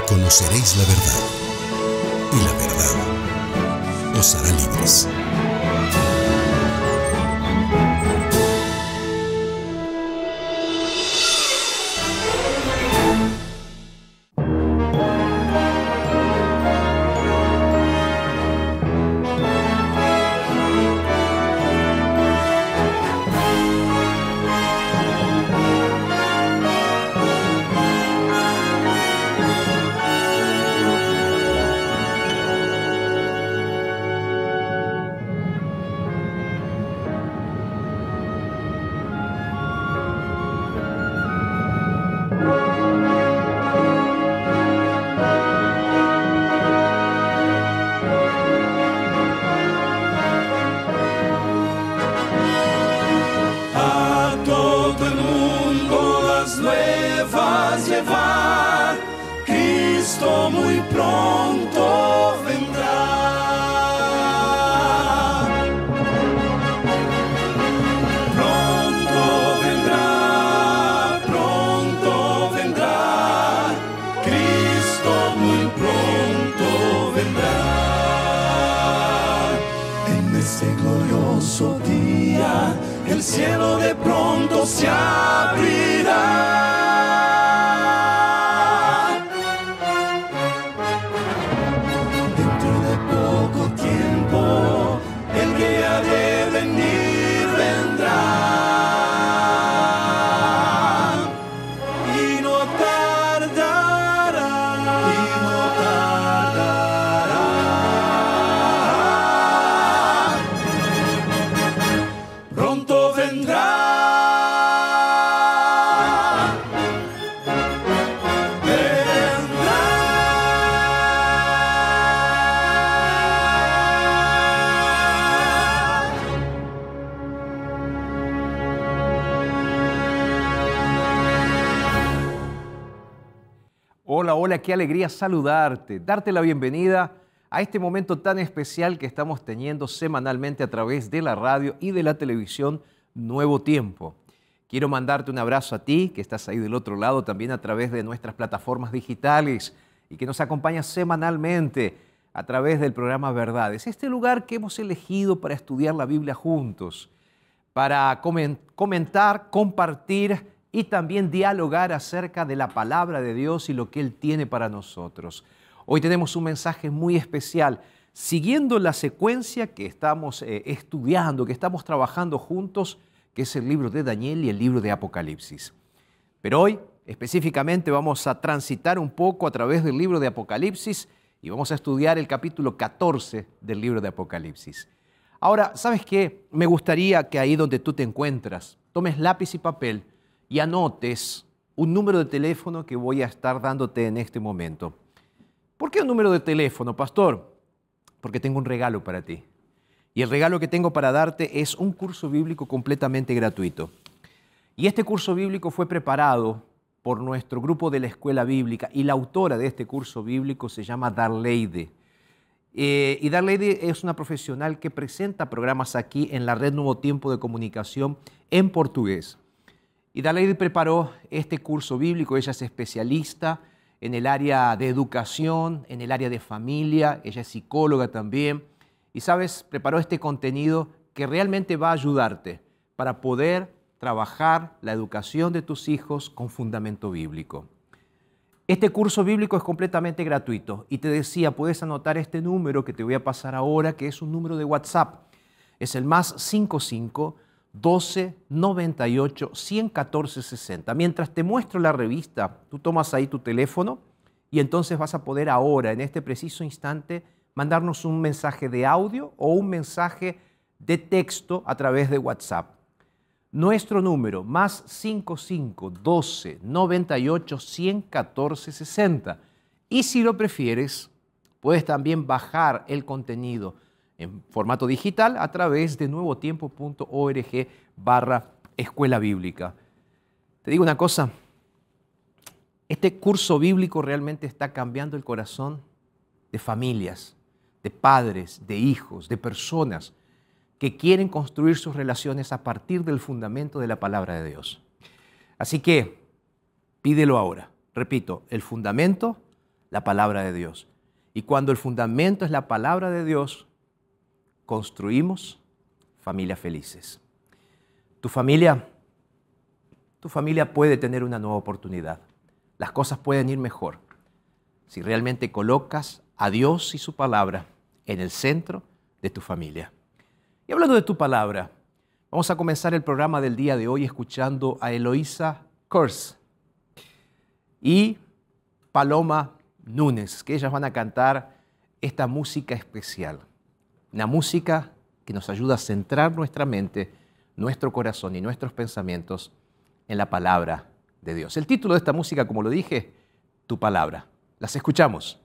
Conoceréis la verdad, y la verdad os hará libres. El cielo de pronto se abrirá. Dentro de poco tiempo, el que ha de venir vendrá. Y no tardará. Y no tardará. Pronto vendrá. Hola, hola, qué alegría saludarte, darte la bienvenida a este momento tan especial que estamos teniendo semanalmente a través de la radio y de la televisión Nuevo Tiempo. Quiero mandarte un abrazo a ti, que estás ahí del otro lado, también a través de nuestras plataformas digitales y que nos acompañas semanalmente a través del programa Verdades. Este lugar que hemos elegido para estudiar la Biblia juntos, para comentar, compartir y también dialogar acerca de la palabra de Dios y lo que Él tiene para nosotros. Hoy tenemos un mensaje muy especial, siguiendo la secuencia que estamos estudiando, que estamos trabajando juntos, que es el libro de Daniel y el libro de Apocalipsis. Pero hoy, específicamente, vamos a transitar un poco a través del libro de Apocalipsis y vamos a estudiar el capítulo 14 del libro de Apocalipsis. Ahora, ¿sabes qué? Me gustaría que ahí donde tú te encuentras, tomes lápiz y papel y anotes un número de teléfono que voy a estar dándote en este momento. ¿Por qué un número de teléfono, pastor? Porque tengo un regalo para ti. Y el regalo que tengo para darte es un curso bíblico completamente gratuito. Y este curso bíblico fue preparado por nuestro grupo de la Escuela Bíblica y la autora de este curso bíblico se llama Darleide. Y Darleide es una profesional que presenta programas aquí en la Red Nuevo Tiempo de Comunicación en portugués. Y Darleide preparó este curso bíblico, ella es especialista en el área de educación, en el área de familia, ella es psicóloga también. Y sabes, preparó este contenido que realmente va a ayudarte para poder trabajar la educación de tus hijos con fundamento bíblico. Este curso bíblico es completamente gratuito y te decía, puedes anotar este número que te voy a pasar ahora, que es un número de WhatsApp. Es el +55 12 98 114 60. Mientras te muestro la revista, tú tomas ahí tu teléfono y entonces vas a poder ahora, en este preciso instante, mandarnos un mensaje de audio o un mensaje de texto a través de WhatsApp. Nuestro número, +55 12 98 114 60. Y si lo prefieres, puedes también bajar el contenido en formato digital a través de nuevotiempo.org/escuela bíblica. Te digo una cosa, este curso bíblico realmente está cambiando el corazón de familias, de padres, de hijos, de personas que quieren construir sus relaciones a partir del fundamento de la palabra de Dios. Así que pídelo ahora. Repito, el fundamento, la palabra de Dios. Y cuando el fundamento es la palabra de Dios, construimos familias felices. Tu familia puede tener una nueva oportunidad. Las cosas pueden ir mejor si realmente colocas a Dios y su palabra en el centro de tu familia. Y hablando de tu palabra, vamos a comenzar el programa del día de hoy escuchando a Eloísa Kurz y Paloma Núñez, que ellas van a cantar esta música especial. Una música que nos ayuda a centrar nuestra mente, nuestro corazón y nuestros pensamientos en la palabra de Dios. El título de esta música, como lo dije, Tu Palabra. Las escuchamos.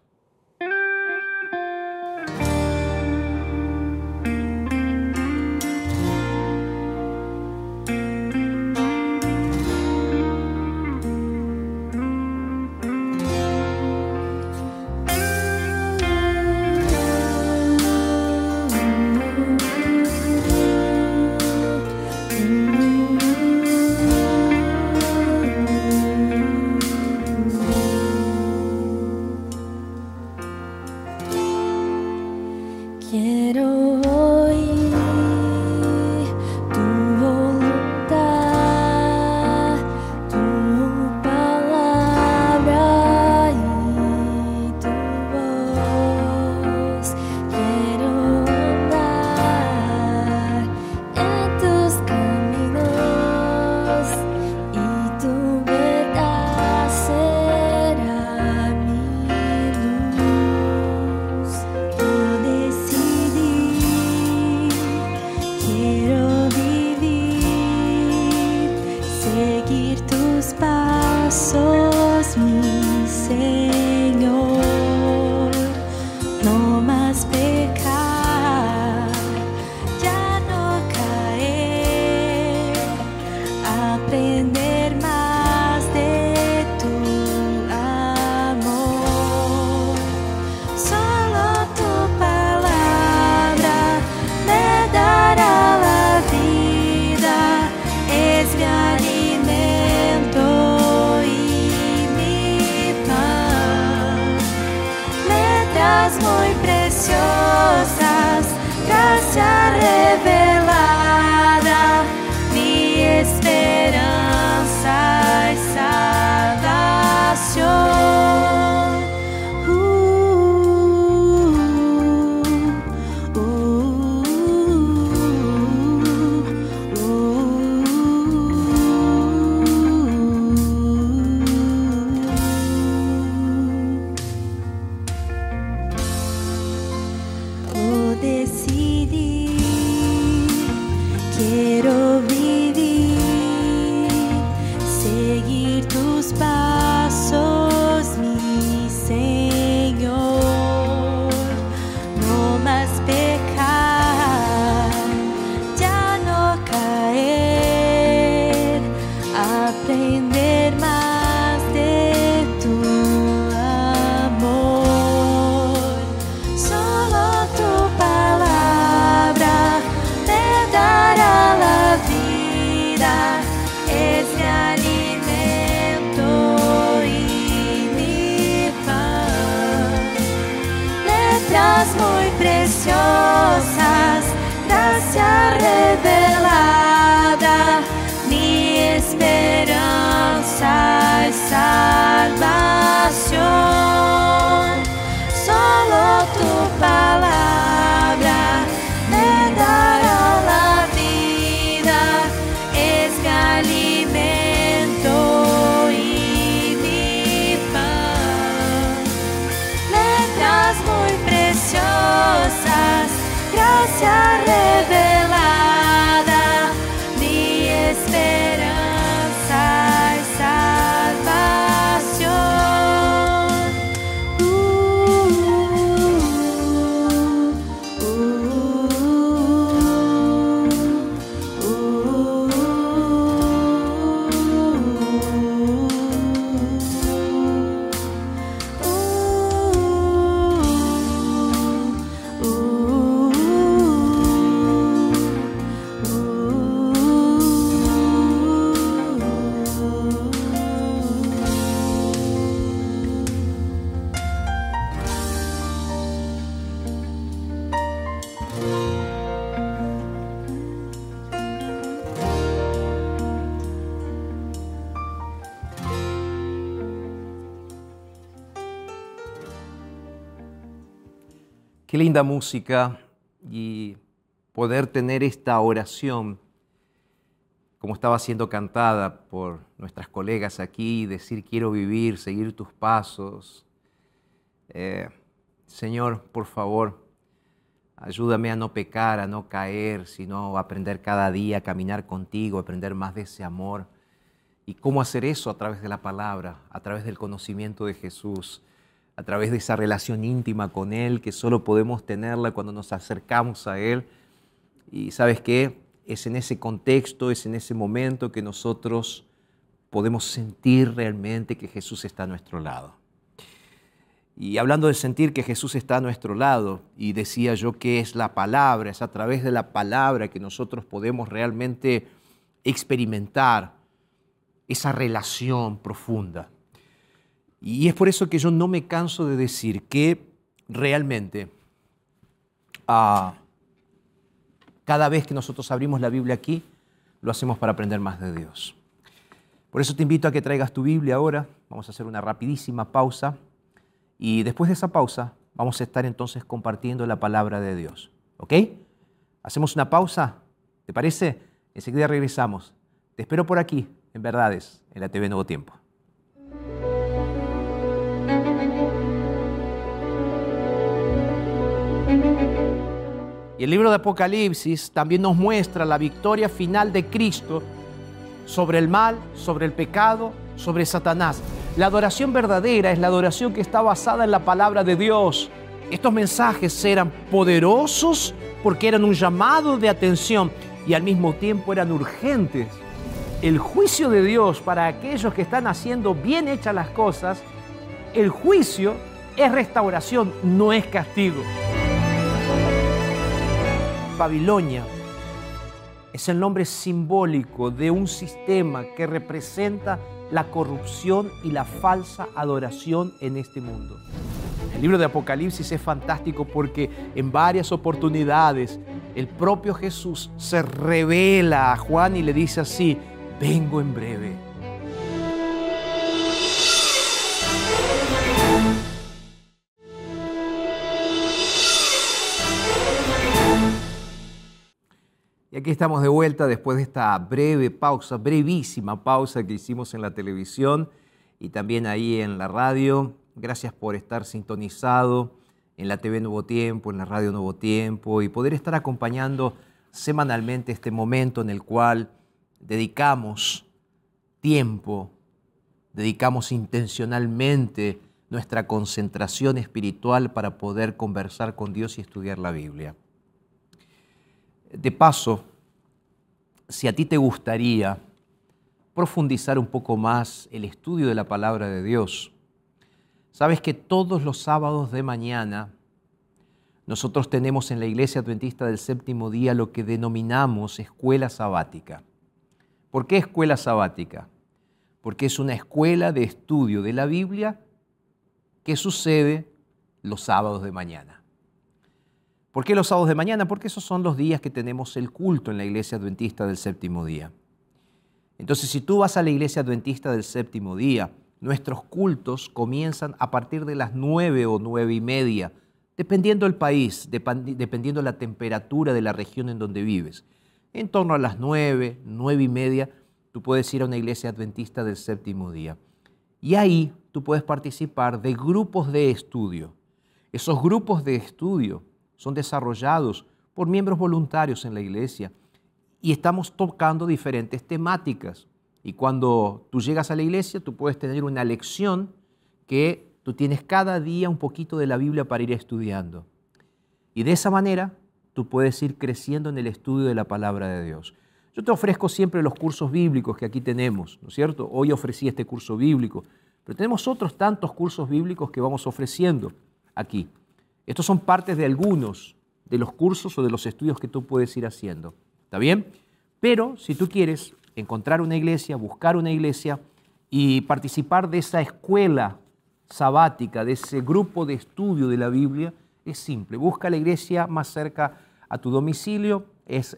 Qué linda música y poder tener esta oración, como estaba siendo cantada por nuestras colegas aquí, decir quiero vivir, seguir tus pasos. Señor, por favor, ayúdame a no pecar, a no caer, sino a aprender cada día a caminar contigo, a aprender más de ese amor. ¿Y cómo hacer eso? A través de la palabra, a través del conocimiento de Jesús, a través de esa relación íntima con Él que solo podemos tenerla cuando nos acercamos a Él. Y ¿sabes qué? Es en ese contexto, es en ese momento que nosotros podemos sentir realmente que Jesús está a nuestro lado. Y hablando de sentir que Jesús está a nuestro lado, y decía yo que es la palabra, es a través de la palabra que nosotros podemos realmente experimentar esa relación profunda. Y es por eso que yo no me canso de decir que realmente cada vez que nosotros abrimos la Biblia aquí, lo hacemos para aprender más de Dios. Por eso te invito a que traigas tu Biblia ahora. Vamos a hacer una rapidísima pausa. Y después de esa pausa, vamos a estar entonces compartiendo la palabra de Dios. ¿Ok? ¿Hacemos una pausa? ¿Te parece? Enseguida regresamos. Te espero por aquí, en Verdades, en la TV Nuevo Tiempo. Y el libro de Apocalipsis también nos muestra la victoria final de Cristo sobre el mal, sobre el pecado, sobre Satanás. La adoración verdadera es la adoración que está basada en la palabra de Dios. Estos mensajes eran poderosos porque eran un llamado de atención y al mismo tiempo eran urgentes. El juicio de Dios para aquellos que están haciendo bien hechas las cosas, el juicio es restauración, no es castigo. Babilonia es el nombre simbólico de un sistema que representa la corrupción y la falsa adoración en este mundo. El libro de Apocalipsis es fantástico porque en varias oportunidades el propio Jesús se revela a Juan y le dice así: vengo en breve. Y aquí estamos de vuelta después de esta breve pausa, brevísima pausa que hicimos en la televisión y también ahí en la radio. Gracias por estar sintonizado en la TV Nuevo Tiempo, en la radio Nuevo Tiempo y poder estar acompañando semanalmente este momento en el cual dedicamos tiempo, dedicamos intencionalmente nuestra concentración espiritual para poder conversar con Dios y estudiar la Biblia. De paso, si a ti te gustaría profundizar un poco más el estudio de la palabra de Dios, sabes que todos los sábados de mañana nosotros tenemos en la Iglesia Adventista del Séptimo Día lo que denominamos escuela sabática. ¿Por qué escuela sabática? Porque es una escuela de estudio de la Biblia que sucede los sábados de mañana. ¿Por qué los sábados de mañana? Porque esos son los días que tenemos el culto en la Iglesia Adventista del Séptimo Día. Entonces, si tú vas a la Iglesia Adventista del Séptimo Día, nuestros cultos comienzan a partir de las 9 o 9:30, dependiendo del país, dependiendo de la temperatura de la región en donde vives. En torno a las 9, 9:30, tú puedes ir a una Iglesia Adventista del Séptimo Día. Y ahí tú puedes participar de grupos de estudio. Esos grupos de estudio son desarrollados por miembros voluntarios en la iglesia y estamos tocando diferentes temáticas. Y cuando tú llegas a la iglesia, tú puedes tener una lección que tú tienes cada día un poquito de la Biblia para ir estudiando. Y de esa manera, tú puedes ir creciendo en el estudio de la palabra de Dios. Yo te ofrezco siempre los cursos bíblicos que aquí tenemos, ¿no es cierto? Hoy ofrecí este curso bíblico, pero tenemos otros tantos cursos bíblicos que vamos ofreciendo aquí. Estos son partes de algunos de los cursos o de los estudios que tú puedes ir haciendo. ¿Está bien? Pero si tú quieres encontrar una iglesia, buscar una iglesia y participar de esa escuela sabática, de ese grupo de estudio de la Biblia, es simple. Busca la iglesia más cerca a tu domicilio. Es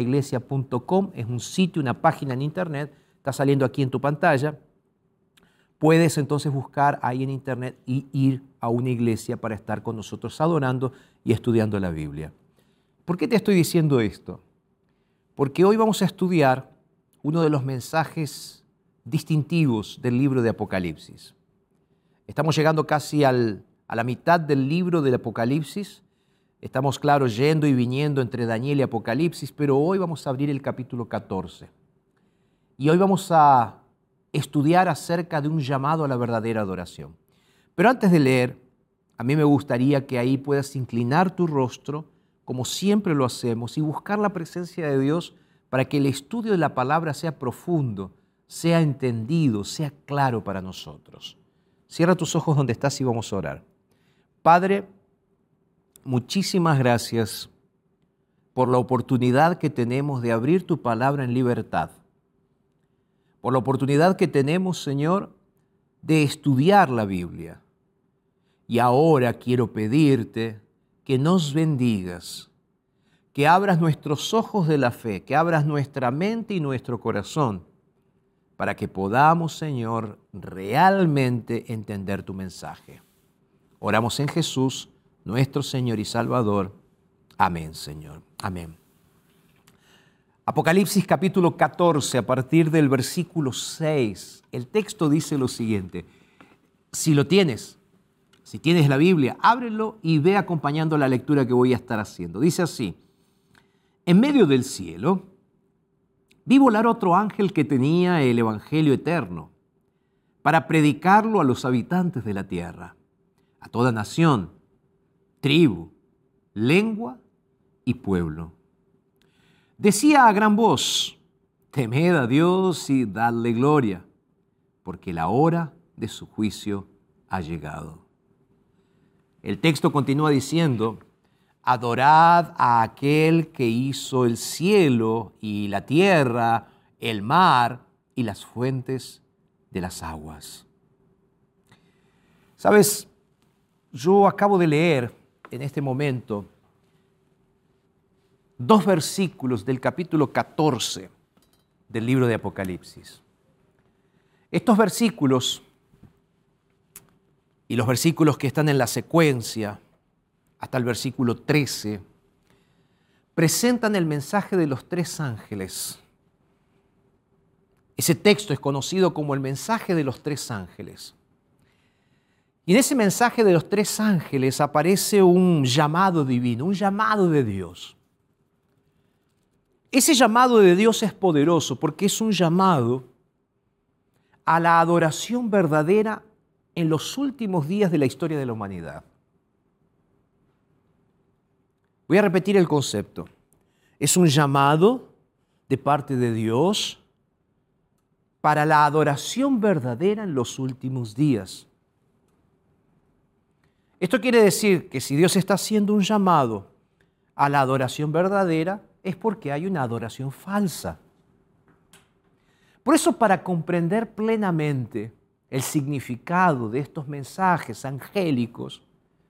encuentreunaiglesia.com. Es un sitio, una página en internet. Está saliendo aquí en tu pantalla. puedes entonces buscar ahí en internet y ir a una iglesia para estar con nosotros adorando y estudiando la Biblia. ¿Por qué te estoy diciendo esto? Porque hoy vamos a estudiar uno de los mensajes distintivos del libro de Apocalipsis. Estamos llegando casi a la mitad del libro del Apocalipsis. Estamos, claro, yendo y viniendo entre Daniel y Apocalipsis, pero hoy vamos a abrir el capítulo 14. Y hoy vamos a estudiar acerca de un llamado a la verdadera adoración. Pero antes de leer, a mí me gustaría que ahí puedas inclinar tu rostro, como siempre lo hacemos, y buscar la presencia de Dios para que el estudio de la palabra sea profundo, sea entendido, sea claro para nosotros. Cierra tus ojos donde estás y vamos a orar. Padre, muchísimas gracias por la oportunidad que tenemos de abrir tu palabra en libertad, por la oportunidad que tenemos, Señor, de estudiar la Biblia. Y ahora quiero pedirte que nos bendigas, que abras nuestros ojos de la fe, que abras nuestra mente y nuestro corazón, para que podamos, Señor, realmente entender tu mensaje. Oramos en Jesús, nuestro Señor y Salvador. Amén, Señor. Amén. Apocalipsis capítulo 14, a partir del versículo 6, el texto dice lo siguiente. Si tienes la Biblia, ábrelo y ve acompañando la lectura que voy a estar haciendo. Dice así: en medio del cielo vi volar otro ángel que tenía el evangelio eterno para predicarlo a los habitantes de la tierra, a toda nación, tribu, lengua y pueblo. Decía a gran voz: temed a Dios y dadle gloria, porque la hora de su juicio ha llegado. El texto continúa diciendo: adorad a aquel que hizo el cielo y la tierra, el mar y las fuentes de las aguas. ¿Sabes? Yo acabo de leer en este momento 2 versículos del capítulo 14 del libro de Apocalipsis. Estos versículos y los versículos que están en la secuencia, hasta el versículo 13, presentan el mensaje de los 3 ángeles. Ese texto es conocido como el mensaje de los 3 ángeles. Y en ese mensaje de los 3 ángeles aparece un llamado divino, un llamado de Dios. Ese llamado de Dios es poderoso porque es un llamado a la adoración verdadera en los últimos días de la historia de la humanidad. Voy a repetir el concepto. Es un llamado de parte de Dios para la adoración verdadera en los últimos días. Esto quiere decir que si Dios está haciendo un llamado a la adoración verdadera, es porque hay una adoración falsa. Por eso, para comprender plenamente el significado de estos mensajes angélicos,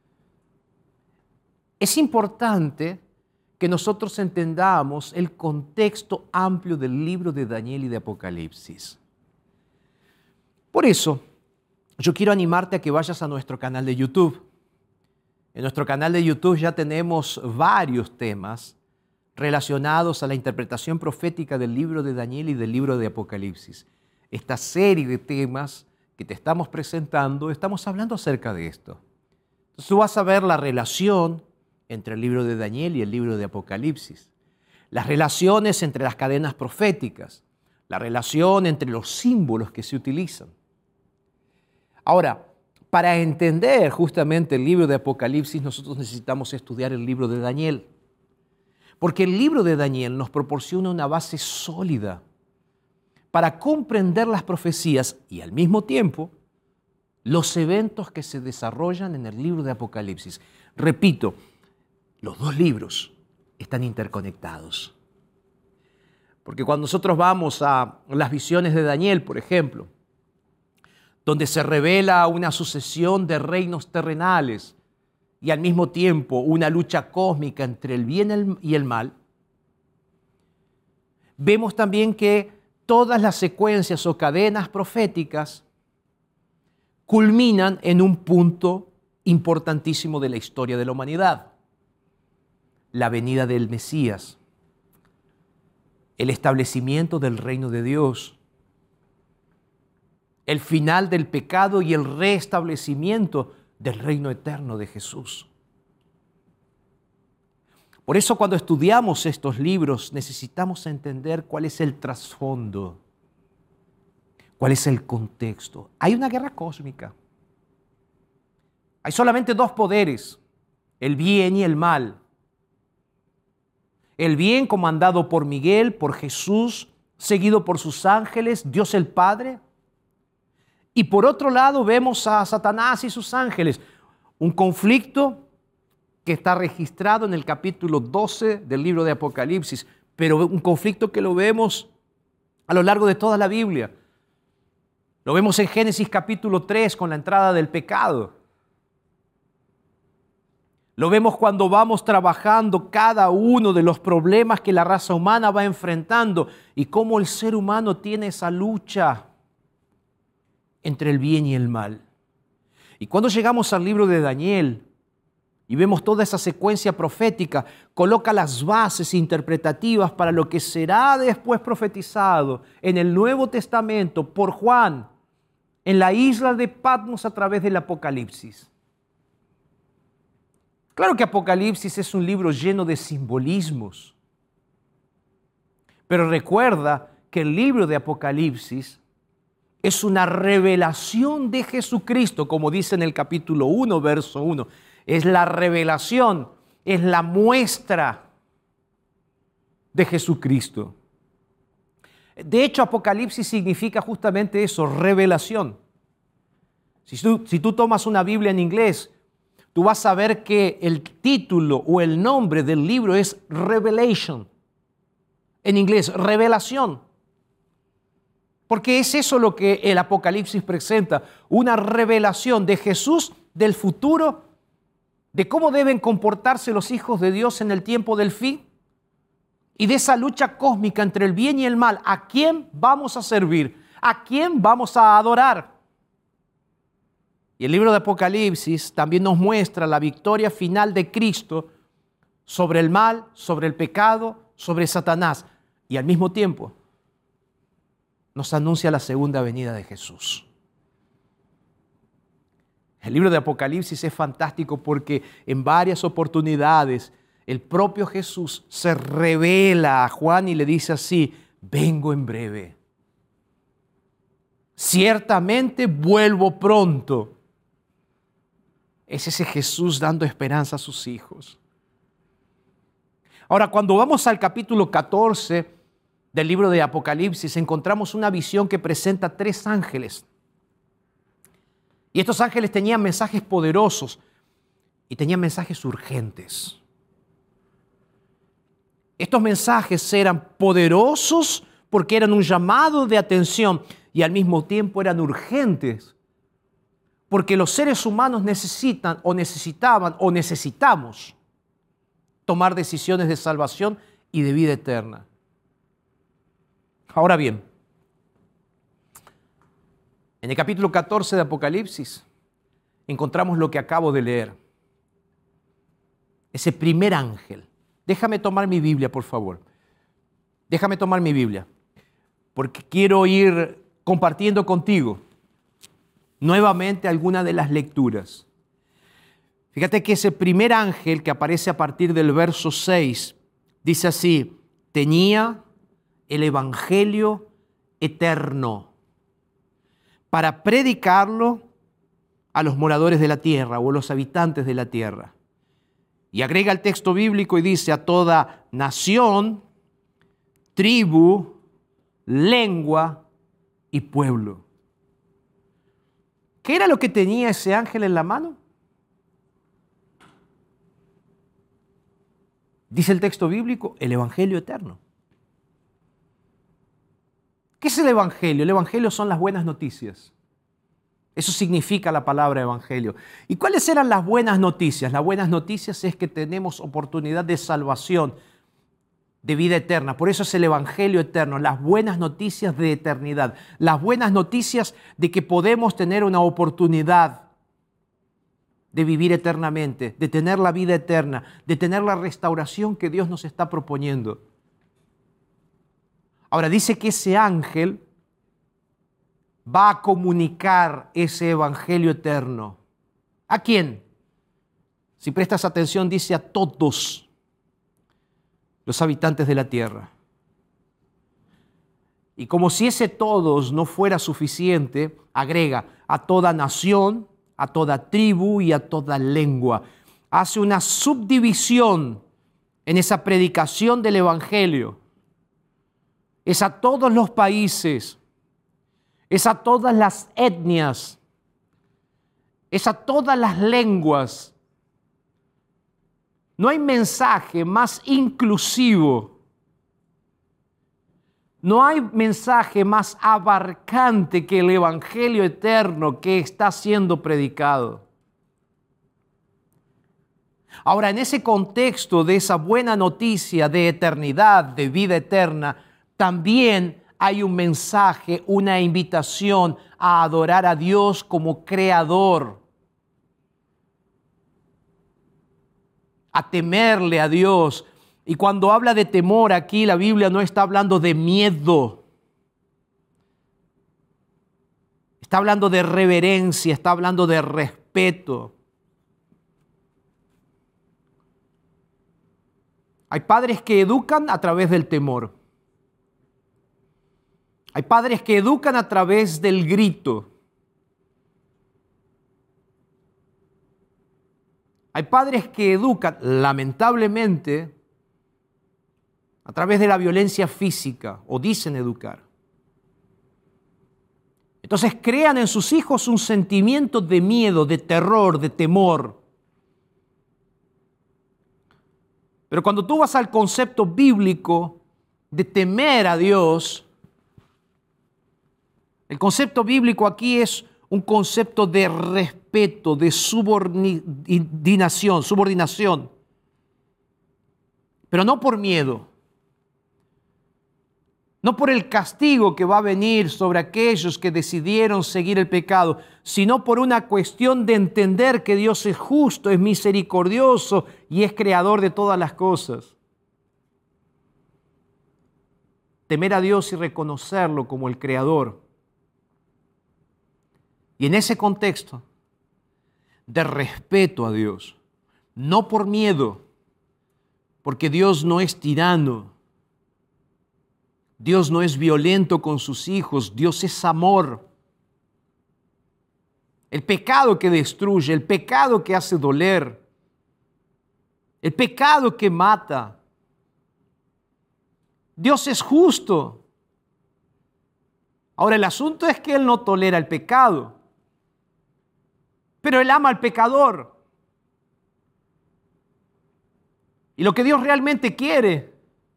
es importante que nosotros entendamos el contexto amplio del libro de Daniel y de Apocalipsis. Por eso, yo quiero animarte a que vayas a nuestro canal de YouTube. En nuestro canal de YouTube ya tenemos varios temas relacionados a la interpretación profética del libro de Daniel y del libro de Apocalipsis. Esta serie de temas que te estamos presentando, estamos hablando acerca de esto. Entonces tú vas a ver la relación entre el libro de Daniel y el libro de Apocalipsis, las relaciones entre las cadenas proféticas, la relación entre los símbolos que se utilizan. Ahora, para entender justamente el libro de Apocalipsis, nosotros necesitamos estudiar el libro de Daniel, porque el libro de Daniel nos proporciona una base sólida para comprender las profecías y al mismo tiempo los eventos que se desarrollan en el libro de Apocalipsis. Repito, los 2 libros están interconectados. Porque cuando nosotros vamos a las visiones de Daniel, por ejemplo, donde se revela una sucesión de reinos terrenales y al mismo tiempo una lucha cósmica entre el bien y el mal, vemos también que todas las secuencias o cadenas proféticas culminan en un punto importantísimo de la historia de la humanidad: la venida del Mesías, el establecimiento del reino de Dios, el final del pecado y el restablecimiento del reino eterno de Jesús. Por eso, cuando estudiamos estos libros, necesitamos entender cuál es el trasfondo, cuál es el contexto. Hay una guerra cósmica. Hay solamente dos poderes, el bien y el mal. El bien comandado por Miguel, por Jesús, seguido por sus ángeles, Dios el Padre. Y por otro lado vemos a Satanás y sus ángeles. Un conflicto que está registrado en el capítulo 12 del libro de Apocalipsis, pero un conflicto que lo vemos a lo largo de toda la Biblia. Lo vemos en Génesis capítulo 3 con la entrada del pecado. Lo vemos cuando vamos trabajando cada uno de los problemas que la raza humana va enfrentando y cómo el ser humano tiene esa lucha entre el bien y el mal. Y cuando llegamos al libro de Daniel y vemos toda esa secuencia profética, coloca las bases interpretativas para lo que será después profetizado en el Nuevo Testamento por Juan en la isla de Patmos a través del Apocalipsis. Claro que Apocalipsis es un libro lleno de simbolismos, pero recuerda que el libro de Apocalipsis es una revelación de Jesucristo, como dice en el capítulo 1, verso 1. Es la revelación, es la muestra de Jesucristo. De hecho, Apocalipsis significa justamente eso, revelación. Si tú tomas una Biblia en inglés, tú vas a ver que el título o el nombre del libro es Revelation. En inglés, revelación. Porque es eso lo que el Apocalipsis presenta, una revelación de Jesús, del futuro, de cómo deben comportarse los hijos de Dios en el tiempo del fin y de esa lucha cósmica entre el bien y el mal. ¿A quién vamos a servir? ¿A quién vamos a adorar? Y el libro de Apocalipsis también nos muestra la victoria final de Cristo sobre el mal, sobre el pecado, sobre Satanás. Y al mismo tiempo nos anuncia la segunda venida de Jesús. El libro de Apocalipsis es fantástico porque en varias oportunidades el propio Jesús se revela a Juan y le dice así: vengo en breve. Ciertamente vuelvo pronto. Es ese Jesús dando esperanza a sus hijos. Ahora, cuando vamos al capítulo 14 del libro de Apocalipsis, encontramos una visión que presenta 3 ángeles. Y estos ángeles tenían mensajes poderosos y tenían mensajes urgentes. Estos mensajes eran poderosos porque eran un llamado de atención y al mismo tiempo eran urgentes porque los seres humanos necesitan o necesitaban o necesitamos tomar decisiones de salvación y de vida eterna. Ahora bien, en el capítulo 14 de Apocalipsis encontramos lo que acabo de leer. Ese primer ángel. Déjame tomar mi Biblia, por favor. Déjame tomar mi Biblia, porque quiero ir compartiendo contigo nuevamente algunas de las lecturas. Fíjate que ese primer ángel que aparece a partir del verso 6 dice así: tenía el evangelio eterno para predicarlo a los moradores de la tierra o a los habitantes de la tierra. Y agrega el texto bíblico y dice: a toda nación, tribu, lengua y pueblo. ¿Qué era lo que tenía ese ángel en la mano? Dice el texto bíblico, el evangelio eterno. ¿Qué es el evangelio? El evangelio son las buenas noticias. Eso significa la palabra evangelio. ¿Y cuáles eran las buenas noticias? Las buenas noticias es que tenemos oportunidad de salvación, de vida eterna. Por eso es el Evangelio eterno, las buenas noticias de eternidad, las buenas noticias de que podemos tener una oportunidad de vivir eternamente, de tener la vida eterna, de tener la restauración que Dios nos está proponiendo. Ahora dice que ese ángel va a comunicar ese Evangelio eterno. ¿A quién? Si prestas atención, dice a todos los habitantes de la tierra. Y como si ese todos no fuera suficiente, agrega a toda nación, a toda tribu y a toda lengua. Hace una subdivisión en esa predicación del Evangelio. Es a todos los países, es a todas las etnias, es a todas las lenguas. No hay mensaje más inclusivo, no hay mensaje más abarcante que el Evangelio eterno que está siendo predicado. Ahora, en ese contexto de esa buena noticia de eternidad, de vida eterna, también hay un mensaje, una invitación a adorar a Dios como creador, a temerle a Dios. Y cuando habla de temor aquí, la Biblia no está hablando de miedo. Está hablando de reverencia, está hablando de respeto. Hay padres que educan a través del temor. Hay padres que educan a través del grito. Hay padres que educan, lamentablemente, a través de la violencia física, o dicen educar. Entonces crean en sus hijos un sentimiento de miedo, de terror, de temor. Pero cuando tú vas al concepto bíblico de temer a Dios, el concepto bíblico aquí es un concepto de respeto, de subordinación, pero no por miedo, no por el castigo que va a venir sobre aquellos que decidieron seguir el pecado, sino por una cuestión de entender que Dios es justo, es misericordioso y es creador de todas las cosas. Temer a Dios y reconocerlo como el creador. Y en ese contexto de respeto a Dios, no por miedo, porque Dios no es tirano, Dios no es violento con sus hijos, Dios es amor. El pecado que destruye, el pecado que hace doler, el pecado que mata. Dios es justo. Ahora el asunto es que Él no tolera el pecado. Pero Él ama al pecador. Y lo que Dios realmente quiere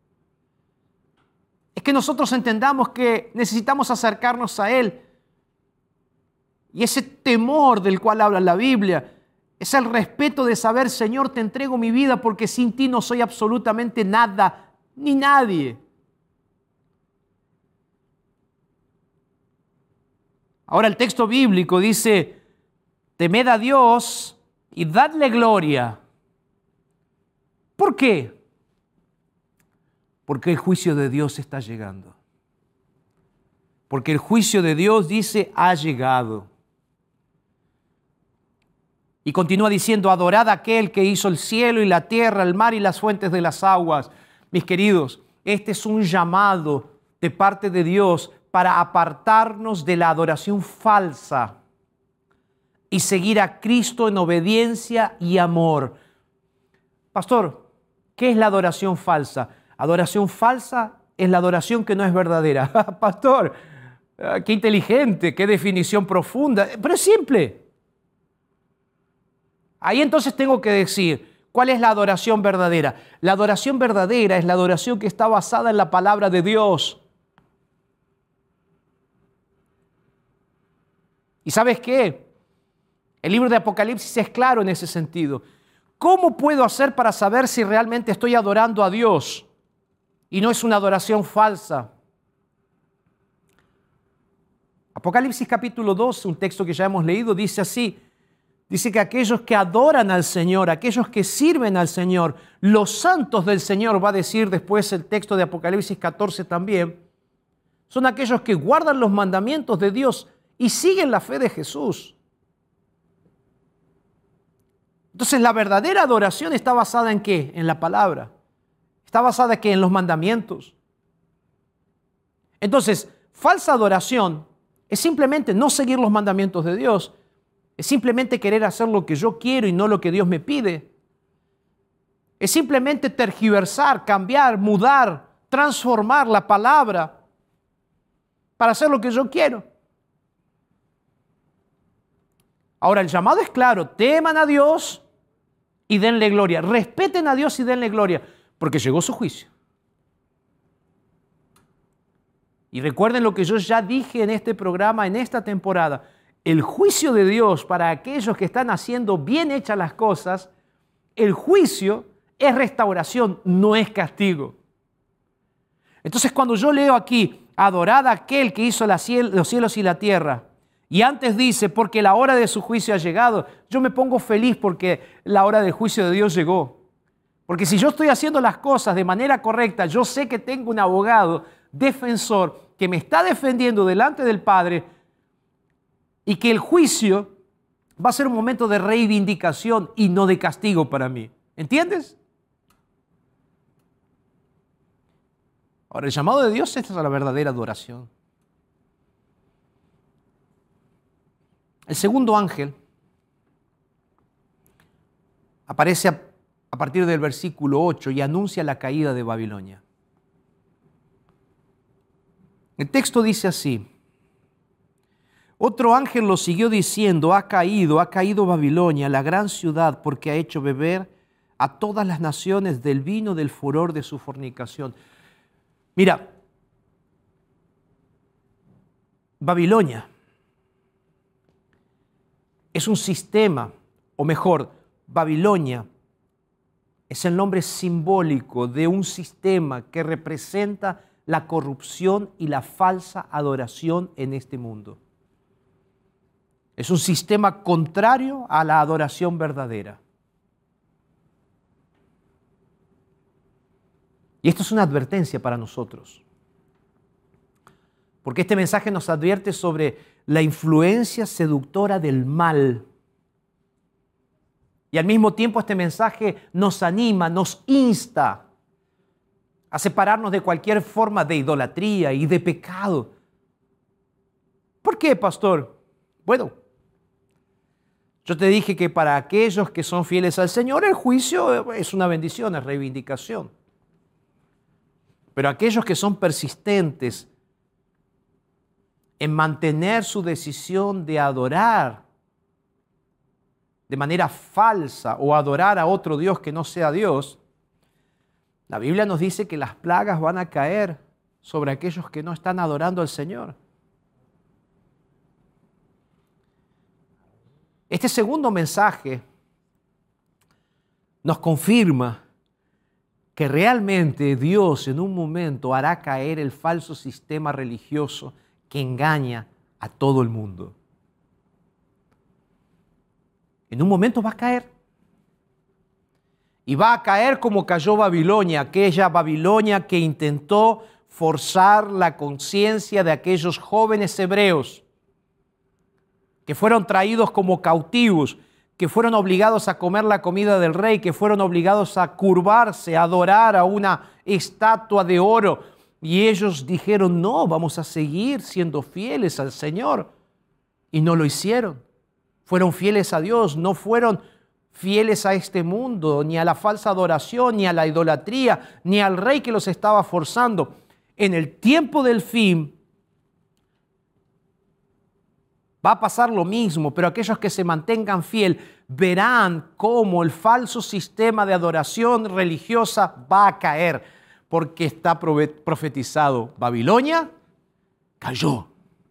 es que nosotros entendamos que necesitamos acercarnos a Él. Y ese temor del cual habla la Biblia es el respeto de saber, Señor, te entrego mi vida porque sin ti no soy absolutamente nada ni nadie. Ahora el texto bíblico dice: temed a Dios y dadle gloria. ¿Por qué? Porque el juicio de Dios está llegando. Porque el juicio de Dios, dice, ha llegado. Y continúa diciendo: adorad a aquel que hizo el cielo y la tierra, el mar y las fuentes de las aguas. Mis queridos, este es un llamado de parte de Dios para apartarnos de la adoración falsa y seguir a Cristo en obediencia y amor. Pastor, ¿qué es la adoración falsa? Adoración falsa es la adoración que no es verdadera. Pastor, qué inteligente, qué definición profunda, pero es simple. Ahí entonces tengo que decir, ¿cuál es la adoración verdadera? La adoración verdadera es la adoración que está basada en la palabra de Dios. ¿Y sabes qué? El libro de Apocalipsis es claro en ese sentido. ¿Cómo puedo hacer para saber si realmente estoy adorando a Dios? y no es una adoración falsa. Apocalipsis capítulo 2, un texto que ya hemos leído, dice así, dice que aquellos que adoran al Señor, aquellos que sirven al Señor, los santos del Señor, va a decir después el texto de Apocalipsis 14 también, son aquellos que guardan los mandamientos de Dios y siguen la fe de Jesús. Entonces la verdadera adoración está basada ¿en qué? En la palabra. Está basada ¿en qué? En los mandamientos. Entonces, falsa adoración es simplemente no seguir los mandamientos de Dios. Es simplemente querer hacer lo que yo quiero y no lo que Dios me pide. Es simplemente tergiversar, cambiar, mudar, transformar la palabra para hacer lo que yo quiero. Ahora, el llamado es claro, teman a Dios y denle gloria. Respeten a Dios y denle gloria, porque llegó su juicio. Y recuerden lo que yo ya dije en este programa, en esta temporada. El juicio de Dios para aquellos que están haciendo bien hechas las cosas, el juicio es restauración, no es castigo. Entonces, cuando yo leo aquí, adorad a aquel que hizo los cielos y la tierra, y antes dice, porque la hora de su juicio ha llegado, yo me pongo feliz porque la hora del juicio de Dios llegó. Porque si yo estoy haciendo las cosas de manera correcta, yo sé que tengo un abogado defensor que me está defendiendo delante del Padre y que el juicio va a ser un momento de reivindicación y no de castigo para mí. ¿Entiendes? Ahora, el llamado de Dios es a la verdadera adoración. El segundo ángel aparece a partir del versículo 8 y anuncia la caída de Babilonia. El texto dice así: otro ángel lo siguió diciendo, ha caído Babilonia, la gran ciudad, porque ha hecho beber a todas las naciones del vino del furor de su fornicación. Mira, Babilonia es un sistema, o mejor, Babilonia es el nombre simbólico de un sistema que representa la corrupción y la falsa adoración en este mundo. Es un sistema contrario a la adoración verdadera. Y esto es una advertencia para nosotros, porque este mensaje nos advierte sobre la influencia seductora del mal. Y al mismo tiempo este mensaje nos anima, nos insta a separarnos de cualquier forma de idolatría y de pecado. ¿Por qué, pastor? Bueno, yo te dije que para aquellos que son fieles al Señor, el juicio es una bendición, es reivindicación. Pero aquellos que son persistentes en mantener su decisión de adorar de manera falsa o adorar a otro Dios que no sea Dios, la Biblia nos dice que las plagas van a caer sobre aquellos que no están adorando al Señor. Este segundo mensaje nos confirma que realmente Dios en un momento hará caer el falso sistema religioso que engaña a todo el mundo. En un momento va a caer. Y va a caer como cayó Babilonia, aquella Babilonia que intentó forzar la conciencia de aquellos jóvenes hebreos que fueron traídos como cautivos, que fueron obligados a comer la comida del rey, que fueron obligados a curvarse, a adorar a una estatua de oro. Y ellos dijeron, no, vamos a seguir siendo fieles al Señor. Y no lo hicieron. Fueron fieles a Dios, no fueron fieles a este mundo, ni a la falsa adoración, ni a la idolatría, ni al rey que los estaba forzando. En el tiempo del fin va a pasar lo mismo, pero aquellos que se mantengan fiel verán cómo el falso sistema de adoración religiosa va a caer, porque está profetizado. Babilonia cayó.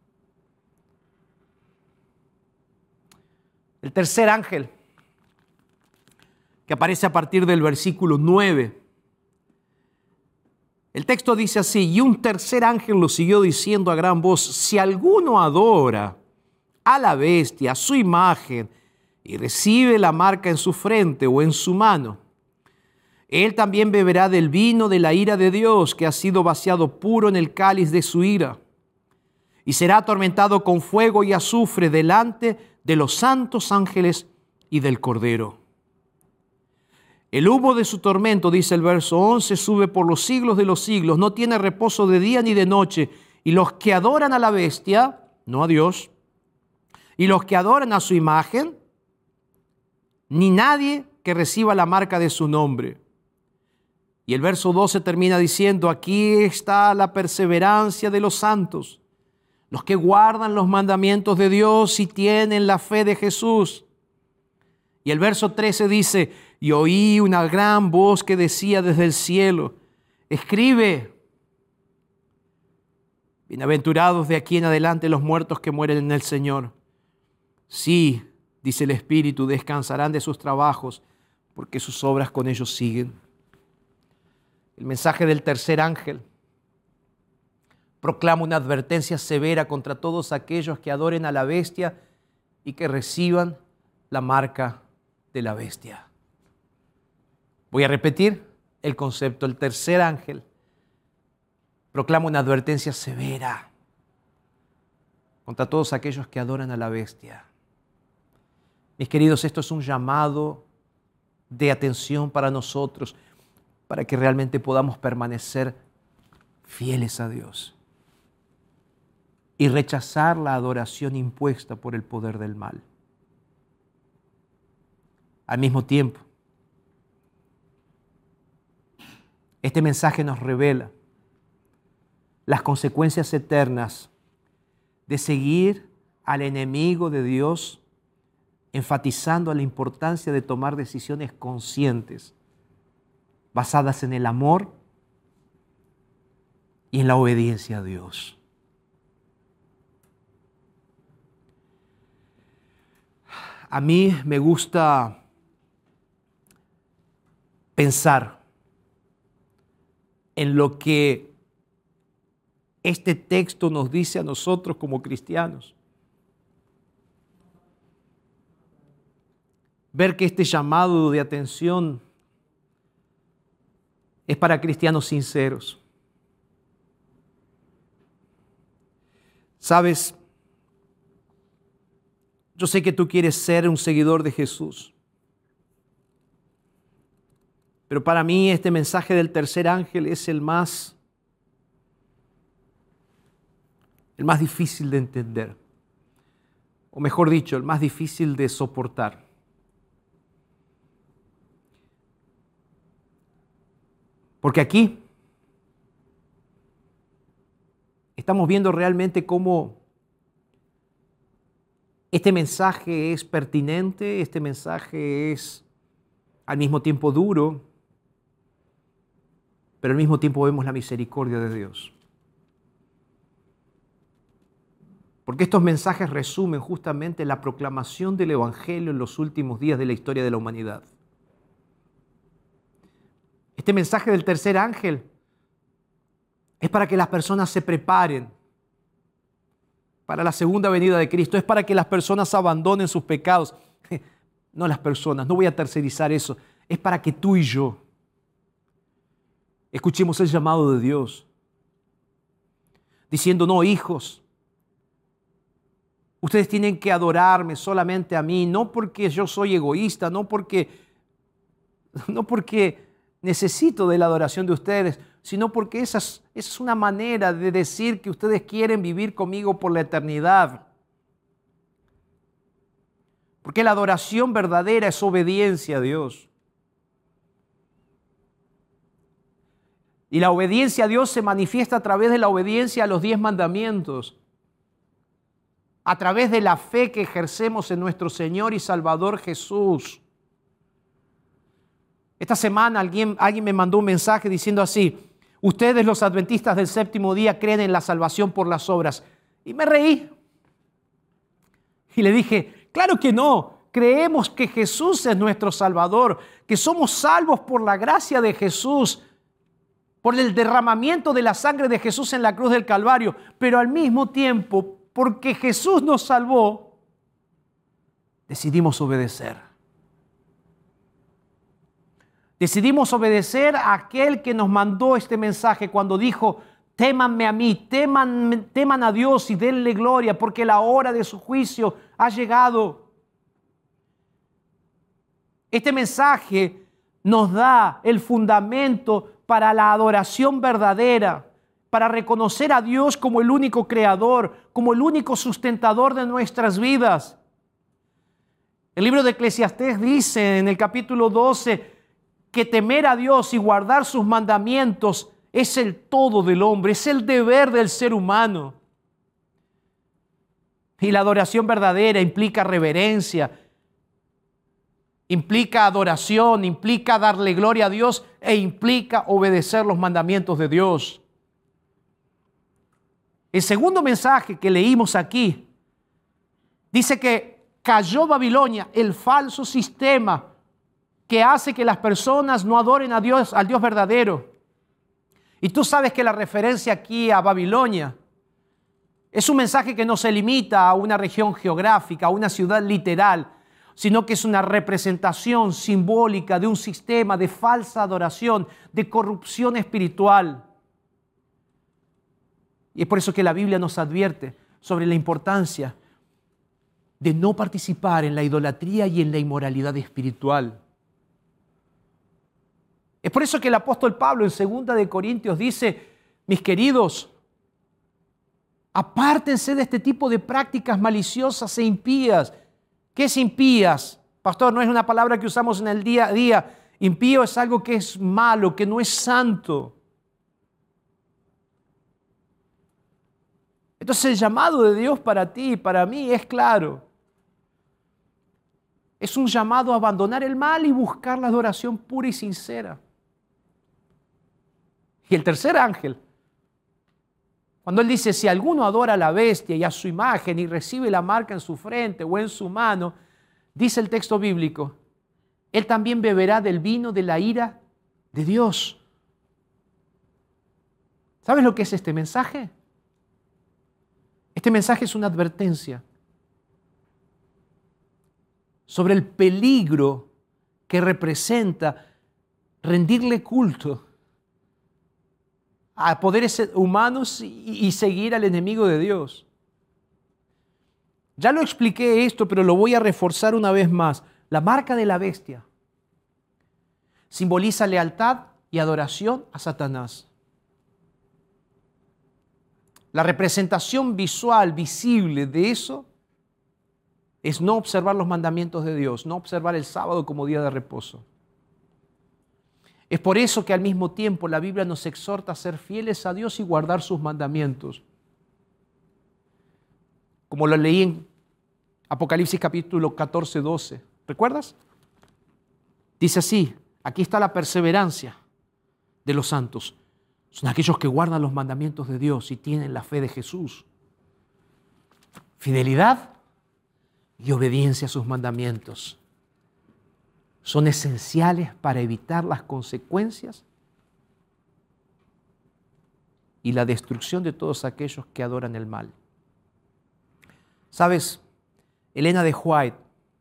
El tercer ángel, que aparece a partir del versículo 9, El texto dice así: y un tercer ángel lo siguió diciendo a gran voz: si alguno adora a la bestia, a su imagen, y recibe la marca en su frente o en su mano, él también beberá del vino de la ira de Dios, que ha sido vaciado puro en el cáliz de su ira, y será atormentado con fuego y azufre delante de los santos ángeles y del Cordero. El humo de su tormento, dice el verso 11, sube por los siglos de los siglos, no tiene reposo de día ni de noche, y los que adoran a la bestia, no a Dios, y los que adoran a su imagen, ni nadie que reciba la marca de su nombre. Y el verso 12 termina diciendo: aquí está la perseverancia de los santos, los que guardan los mandamientos de Dios y tienen la fe de Jesús. Y el verso 13 dice: y oí una gran voz que decía desde el cielo: escribe, bienaventurados de aquí en adelante los muertos que mueren en el Señor. Sí, dice el Espíritu, descansarán de sus trabajos, porque sus obras con ellos siguen. El mensaje del tercer ángel proclama una advertencia severa contra todos aquellos que adoren a la bestia y que reciban la marca de la bestia. Voy a repetir el concepto. El tercer ángel proclama una advertencia severa contra todos aquellos que adoran a la bestia. Mis queridos, esto es un llamado de atención para nosotros, para que realmente podamos permanecer fieles a Dios y rechazar la adoración impuesta por el poder del mal. Al mismo tiempo, este mensaje nos revela las consecuencias eternas de seguir al enemigo de Dios, enfatizando la importancia de tomar decisiones conscientes, basadas en el amor y en la obediencia a Dios. A mí me gusta pensar en lo que este texto nos dice a nosotros como cristianos. Ver que este llamado de atención es para cristianos sinceros. ¿Sabes? Yo sé que tú quieres ser un seguidor de Jesús. Pero para mí este mensaje del tercer ángel es el más difícil de entender. O mejor dicho, el más difícil de soportar. Porque aquí estamos viendo realmente cómo este mensaje es pertinente, este mensaje es al mismo tiempo duro, pero al mismo tiempo vemos la misericordia de Dios. Porque estos mensajes resumen justamente la proclamación del Evangelio en los últimos días de la historia de la humanidad. Este mensaje del tercer ángel es para que las personas se preparen para la segunda venida de Cristo. Es para que las personas abandonen sus pecados. No las personas, no voy a tercerizar eso. Es para que tú y yo escuchemos el llamado de Dios, diciendo: no, hijos, ustedes tienen que adorarme solamente a mí, no porque yo soy egoísta, no porque necesito de la adoración de ustedes, sino porque esa es una manera de decir que ustedes quieren vivir conmigo por la eternidad. Porque la adoración verdadera es obediencia a Dios. Y la obediencia a Dios se manifiesta a través de la obediencia a los 10 mandamientos, a través de la fe que ejercemos en nuestro Señor y Salvador Jesús. Esta semana alguien me mandó un mensaje diciendo así: ustedes los adventistas del séptimo día creen en la salvación por las obras. Y me reí. Y le dije: claro que no. Creemos que Jesús es nuestro Salvador, que somos salvos por la gracia de Jesús. por el derramamiento de la sangre de Jesús en la cruz del Calvario, pero al mismo tiempo, porque Jesús nos salvó, decidimos obedecer. Decidimos obedecer a aquel que nos mandó este mensaje cuando dijo: témanme a mí, teman a Dios y denle gloria, porque la hora de su juicio ha llegado. Este mensaje nos da el fundamento para la adoración verdadera, para reconocer a Dios como el único creador, como el único sustentador de nuestras vidas. El libro de Eclesiastés dice en el capítulo 12 que temer a Dios y guardar sus mandamientos es el todo del hombre, es el deber del ser humano. Y la adoración verdadera implica reverencia, implica adoración, implica darle gloria a Dios e implica obedecer los mandamientos de Dios. El segundo mensaje que leímos aquí dice que cayó Babilonia, el falso sistema que hace que las personas no adoren a Dios, al Dios verdadero. Y tú sabes que la referencia aquí a Babilonia es un mensaje que no se limita a una región geográfica, a una ciudad literal, sino que es una representación simbólica de un sistema de falsa adoración, de corrupción espiritual. Y es por eso que la Biblia nos advierte sobre la importancia de no participar en la idolatría y en la inmoralidad espiritual. Es por eso que el apóstol Pablo en 2 de Corintios dice: mis queridos, apártense de este tipo de prácticas maliciosas e impías. ¿Qué es impías? Pastor, no es una palabra que usamos en el día a día. Impío es algo que es malo, que no es santo. Entonces el llamado de Dios para ti y para mí es claro. Es un llamado a abandonar el mal y buscar la adoración pura y sincera. Y el tercer ángel, cuando él dice: si alguno adora a la bestia y a su imagen y recibe la marca en su frente o en su mano, dice el texto bíblico, él también beberá del vino de la ira de Dios. ¿Sabes lo que es este mensaje? Este mensaje es una advertencia sobre el peligro que representa rendirle culto a poderes humanos y seguir al enemigo de Dios. Ya lo expliqué esto, pero lo voy a reforzar una vez más. La marca de la bestia simboliza lealtad y adoración a Satanás. La representación visual, visible de eso es no observar los mandamientos de Dios, no observar el sábado como día de reposo. Es por eso que al mismo tiempo la Biblia nos exhorta a ser fieles a Dios y guardar sus mandamientos. Como lo leí en Apocalipsis capítulo 14, 12. ¿Recuerdas? Dice así: aquí está la perseverancia de los santos. Son aquellos que guardan los mandamientos de Dios y tienen la fe de Jesús. Fidelidad y obediencia a sus mandamientos son esenciales para evitar las consecuencias y la destrucción de todos aquellos que adoran el mal. ¿Sabes? Elena de White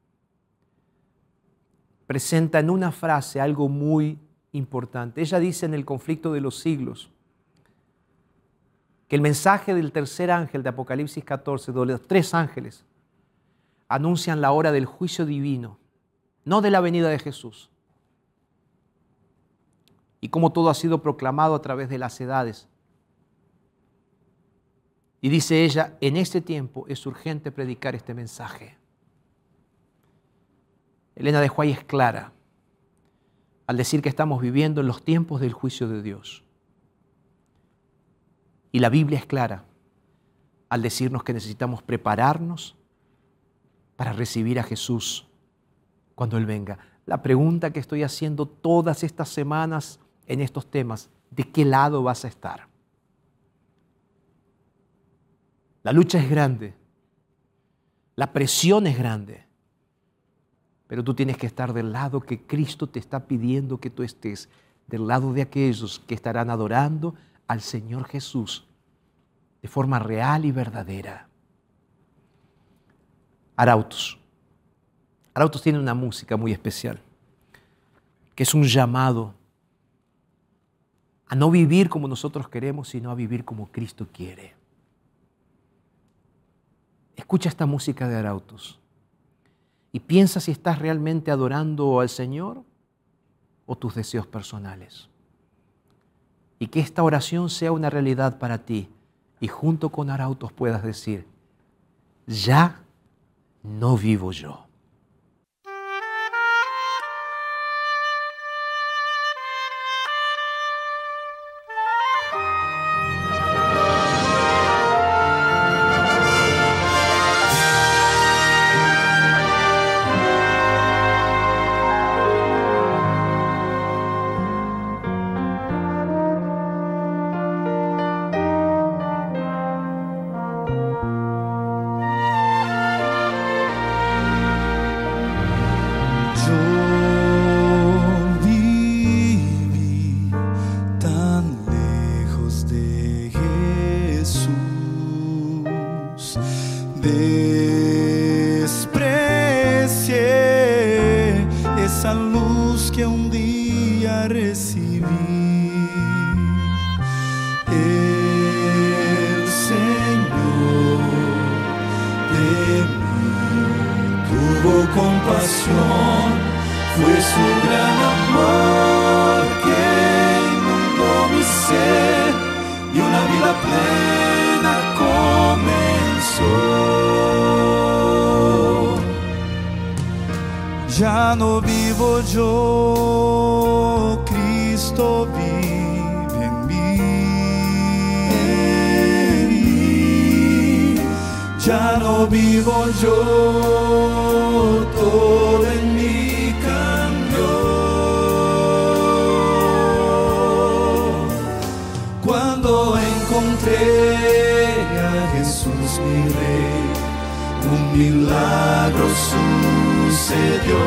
presenta en una frase algo muy importante. Ella dice en El conflicto de los siglos que el mensaje del tercer ángel de Apocalipsis 14, donde los tres ángeles anuncian la hora del juicio divino, no de la venida de Jesús. Y cómo todo ha sido proclamado a través de las edades. Y dice ella: en este tiempo es urgente predicar este mensaje. Elena de White es clara al decir que estamos viviendo en los tiempos del juicio de Dios. Y la Biblia es clara al decirnos que necesitamos prepararnos para recibir a Jesús cuando Él venga. La pregunta que estoy haciendo todas estas semanas en estos temas: ¿de qué lado vas a estar? La lucha es grande, la presión es grande, pero tú tienes que estar del lado que Cristo te está pidiendo que tú estés, del lado de aquellos que estarán adorando al Señor Jesús de forma real y verdadera. Arautos. Arautos tiene una música muy especial, que es un llamado a no vivir como nosotros queremos, sino a vivir como Cristo quiere. Escucha esta música de Arautos y piensa si estás realmente adorando al Señor o tus deseos personales. Y que esta oración sea una realidad para ti y junto con Arautos puedas decir: ya no vivo yo. Desprecié esa luz que un día recibí. El Señor de mí tuvo compasión, fue su gran amor que inundó mi ser y una vida plena comenzó. Ya no vivo yo, Cristo vive en mí. Ya no vivo yo, todo en mí cambió. Cuando encontré a Jesús mi Rey, un milagro sucedió.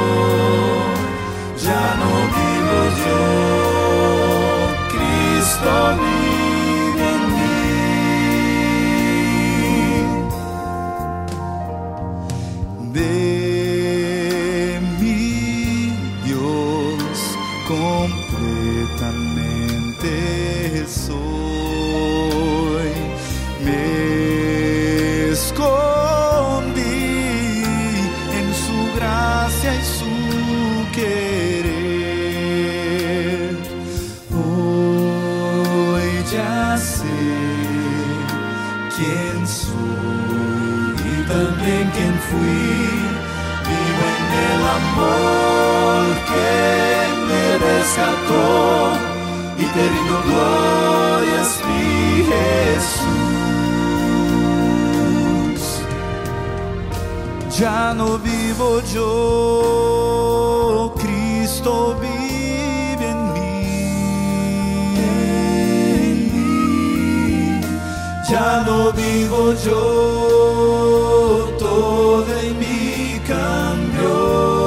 Ya no vivo yo, Cristo vive en mí. De mi Dios completamente soy. Me escondí en su gracia y su querer. Hoy ya sé quién soy y también quién fui. Vivo en el amor que me rescató y te rindo glorias, mi Jesús. Ya no vivo yo, Cristo vive en mí. Ya no vivo yo, todo en mí cambió.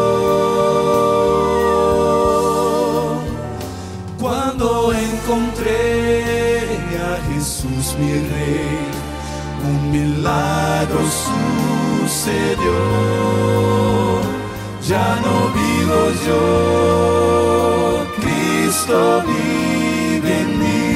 Cuando encontré a Jesús mi Rey, un milagro sucedió. Ya no vivo yo, Cristo vive en mí.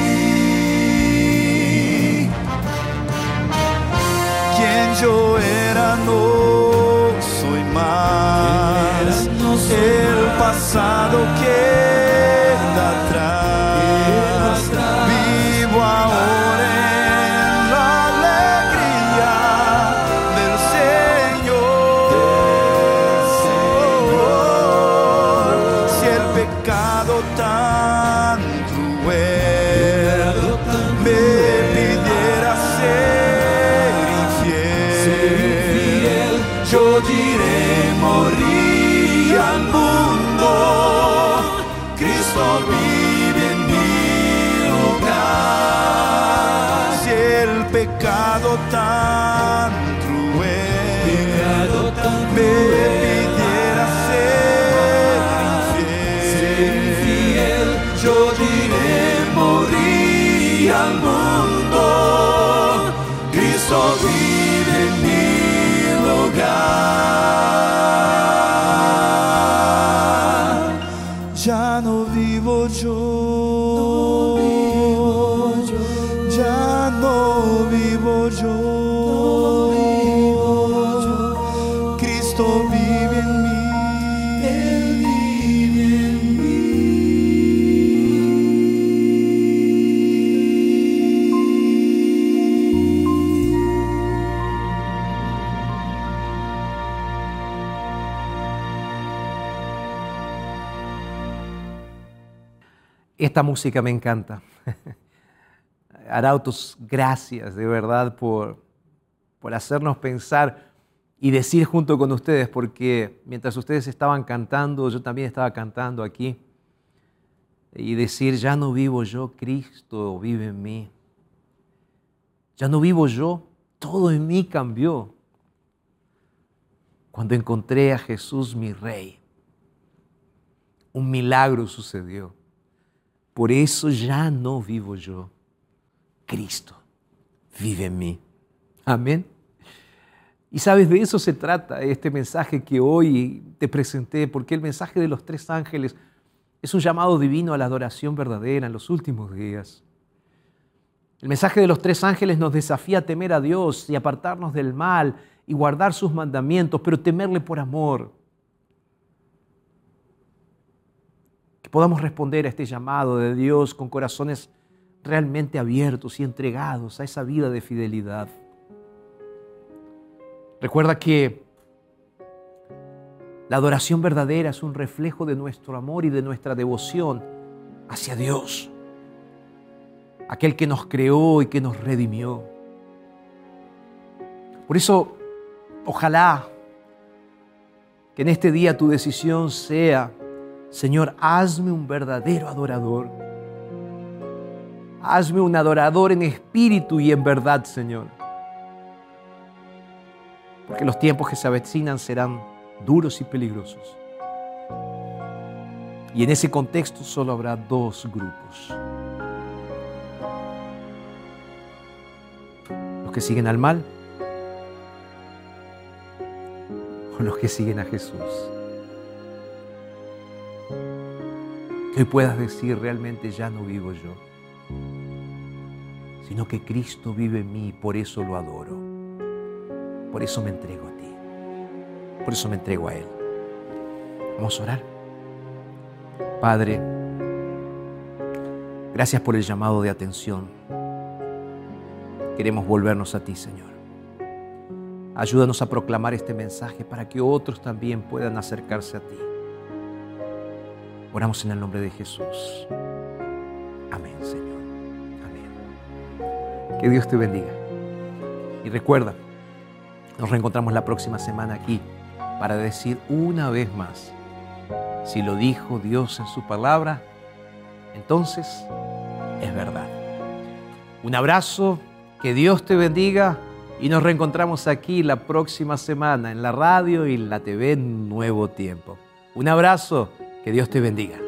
Quien yo era no soy más, el pasado queda atrás. Vivo ahora en la alegría del Señor. Si el pecado tan cruel me pidiera ser infiel, yo diré: morí al mundo, Cristo vive en mi lugar. Si el pecado tan cruel me pidiera ser infiel, vive en mi hogar. Ya no vivo yo, ya no vivo yo, Cristo vive en mí. Esta música me encanta. Arautos, gracias de verdad por hacernos pensar y decir junto con ustedes, porque mientras ustedes estaban cantando, yo también estaba cantando aquí, y decir, ya no vivo yo, Cristo vive en mí. Ya no vivo yo, todo en mí cambió cuando encontré a Jesús mi Rey. Un milagro sucedió. Por eso ya no vivo yo, Cristo vive en mí. Amén. Y sabes, de eso se trata este mensaje que hoy te presenté, porque el mensaje de los 3 ángeles es un llamado divino a la adoración verdadera en los últimos días. El mensaje de los 3 ángeles nos desafía a temer a Dios y apartarnos del mal y guardar sus mandamientos, pero temerle por amor. Que podamos responder a este llamado de Dios con corazones realmente abiertos y entregados a esa vida de fidelidad. Recuerda que la adoración verdadera es un reflejo de nuestro amor y de nuestra devoción hacia Dios, aquel que nos creó y que nos redimió. Por eso, ojalá que en este día tu decisión sea: Señor, hazme un verdadero adorador. Hazme un adorador en espíritu y en verdad, Señor. Porque los tiempos que se avecinan serán duros y peligrosos. Y en ese contexto solo habrá 2 grupos: los que siguen al mal o los que siguen a Jesús. Que hoy puedas decir, realmente ya no vivo yo, sino que Cristo vive en mí y por eso lo adoro. Por eso me entrego a ti. Por eso me entrego a Él. Vamos a orar. Padre, gracias por el llamado de atención. Queremos volvernos a ti, Señor. Ayúdanos a proclamar este mensaje para que otros también puedan acercarse a ti. Oramos en el nombre de Jesús. Amén, Señor. Amén. Que Dios te bendiga. Y recuerda, nos reencontramos la próxima semana aquí para decir una vez más: si lo dijo Dios en su palabra, entonces es verdad. Un abrazo, que Dios te bendiga y nos reencontramos aquí la próxima semana en la radio y en la TV Nuevo Tiempo. Un abrazo, que Dios te bendiga.